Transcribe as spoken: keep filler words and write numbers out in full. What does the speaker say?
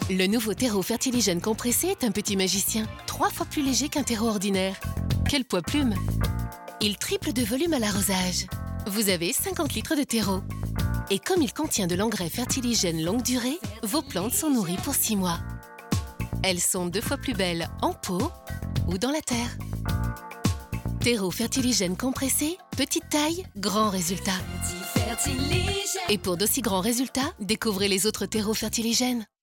Le nouveau terreau fertiligène compressé est un petit magicien, trois fois plus léger qu'un terreau ordinaire. Quel poids plume! Il triple de volume à l'arrosage. Vous avez cinquante litres de terreau. Et comme il contient de l'engrais fertiligène longue durée, vos plantes sont nourries pour six mois. Elles sont deux fois plus belles en pot ou dans la terre. Terreau fertiligène compressé, petite taille, grand résultat. Et pour d'aussi grands résultats, découvrez les autres terreaux fertiligènes.